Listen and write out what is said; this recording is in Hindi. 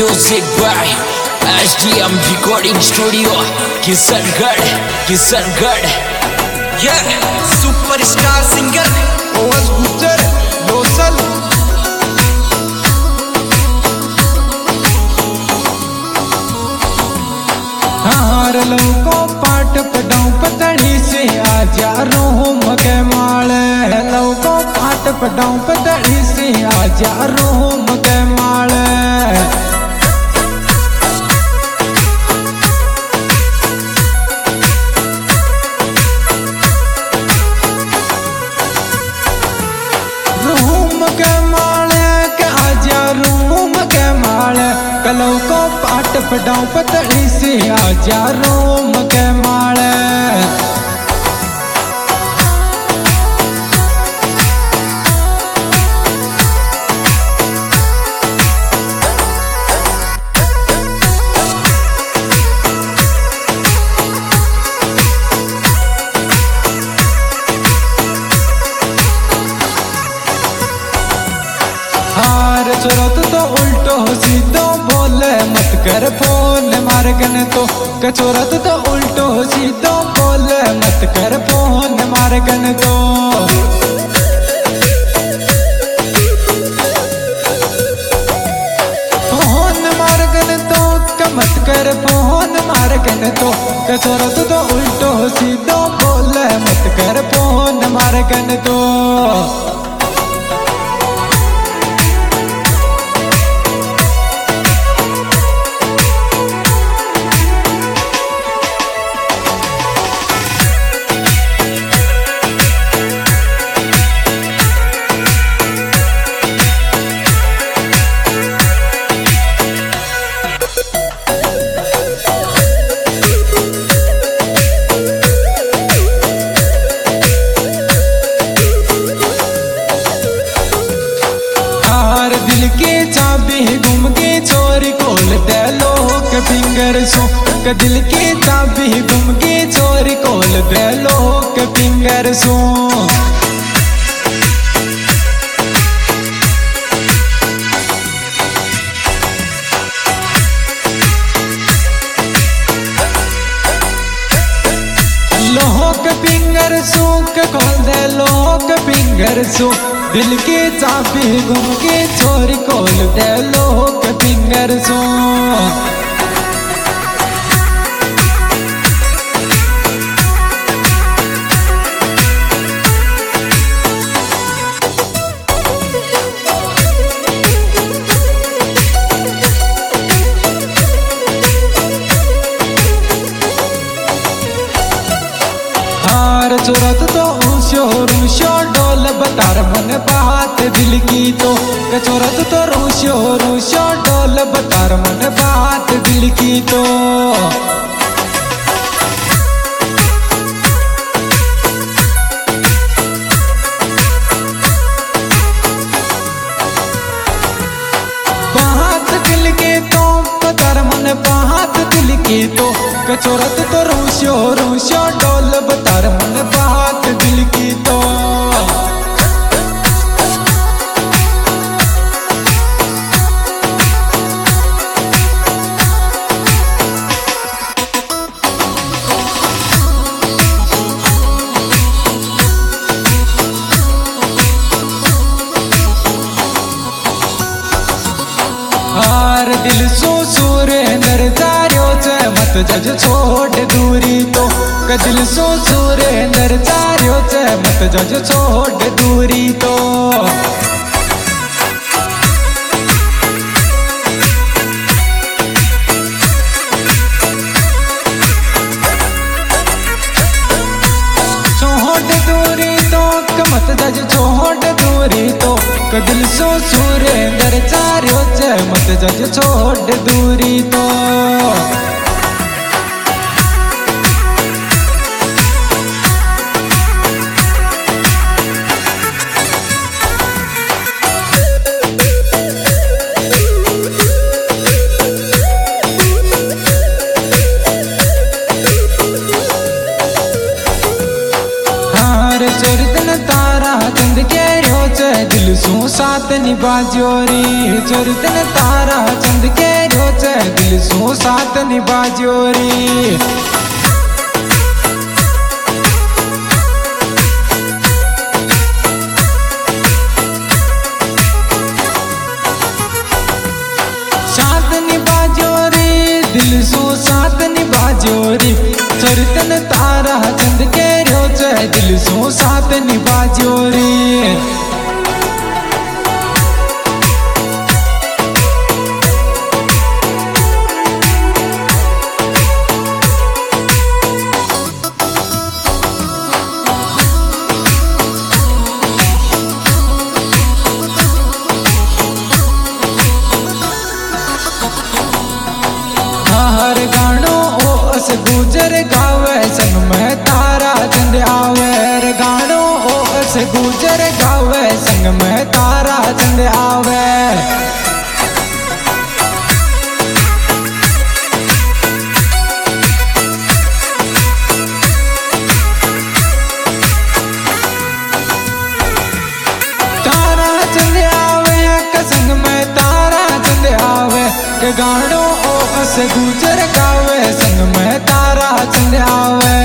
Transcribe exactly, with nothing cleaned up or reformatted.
Music by H D M Recording Studio, Kisargarh, Kisargarh. Yeah, superstar singer Oaz Gujjar, Losal. हार लोगों पाठ पढ़ाऊं पतड़ी से आजा रोम के माले, लोगों पाठ पढ़ाऊं पतड़ी से आजा रोम के माले। रूम के माले के आजा रूम के माले, कलो को पाठ पढ़ाऊं पतड़ी से आजा रोम के माले। हार जरूरत तो उल्टो सीधो बोले मत कर फोन मार्गन तो, कचोरत तो उल्टो सीधो बोले मत कर फोन मार्गन तो। फोन मार्गन तो मत कर फोन मार्गन तो, कचोरत तो उल्टो सीधो बोले मत कर फोन मार्गन तो। दिल के चाबी गुम के चोरी खोल दे लोग फिंगर सो, दिल के चाबी गुम के चोरी खोल दे लोग फिंगर सो। लोग फिंगर सो खोल दे लोग फिंगर सो, दिल के चाबी गुम के चोरी खोल दे लोग फिंगर सो। हार चोरत तो ऊंचो रूशो डोल बतार मन बात दिल की तो, कचोरत तो रूशो रूशो डोल बतार मन बात दिल की तो। बात दिल के तो बतार मन बात दिल की तो, कचोरत तो रूशो रूशो डोल बतार मन बात दिल की तो। हार दिल सो सूरे नर तारियो से मत जज छोड़ दूरी तो, दिल सो सूरे नर तारियो से मत जज छोड़ दूरी तो। छोड़ दूरी तो मत जज छोड़ दूरी तो, दिल सो सूरे नर तारियो से मत जज छोड़ दूरी तो। हार चोर दिन तारा चंद के रोज दिल सू साथ निबाजोरी चरितन तारा चंद के रोच दिल सो साथ निबाजोरी साथ निबाजोरी दिल सो साथ निबाजोरी चरितन तारा चंद के रोच दिल सो साथ निबाजोरी हर गानो ओ अस गुजर गावे संग में तारा चंद आवे हर गानो ओ अस गुजर गावे संग में तारा चंद आवे तारा चंद आवे के संग में तारा चंद आवे के गानो अस गुजर गावे संग में तारा चंद आवे